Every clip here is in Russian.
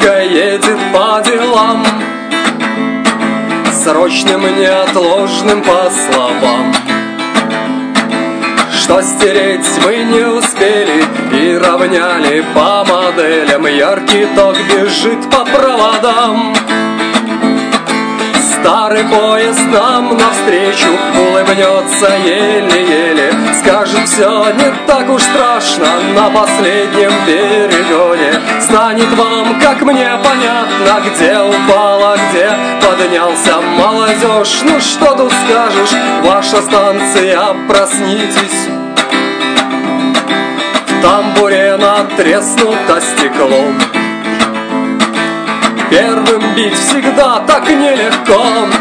электричка едет по делам, срочным, неотложным по словам. Что стереть мы не успели и равняли по моделям. Яркий ток бежит по проводам. Старый поезд нам навстречу улыбнется еле-еле, скажет: все не так уж страшно на последнем перегоне. Станет вам, как мне, понятно, где упала, где поднялся. Молодежь, ну что тут скажешь, ваша станция, проснитесь. В тамбуре натреснуто стекло. Первым бить всегда так нелегко.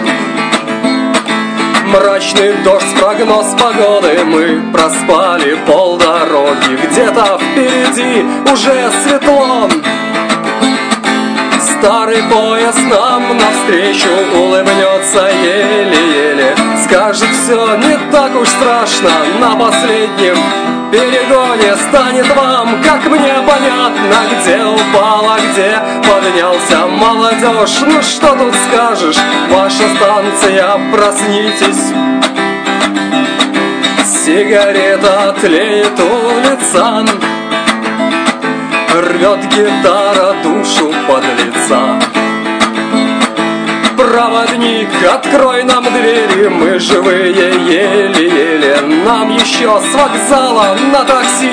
Мрачный дождь, прогноз погоды, мы проспали полдороги. Где-то впереди уже светло. Старый поезд нам навстречу улыбнется еле-еле, скажет: все не так уж страшно на последнем перегоне. Станет вам, как мне, понятно, где упала, где поднялся. Молодежь, ну что тут скажешь, ваша станция, проснитесь. Сигарета тлеет у лица, рвет гитара душу подлеца. Проводник, открой нам двери, мы живые еле-еле. Нам еще с вокзала на такси.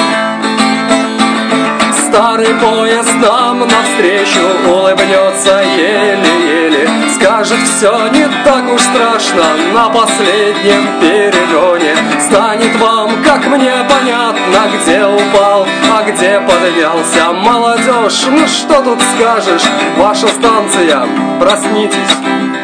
Старый поезд нам навстречу улыбнется еле-еле, скажет: все не так уж страшно на последнем перегоне. Станет вам, как мне, понятно, где упал, а где поднялся. Молодежь, ну что тут скажешь, ваша станция, проснитесь.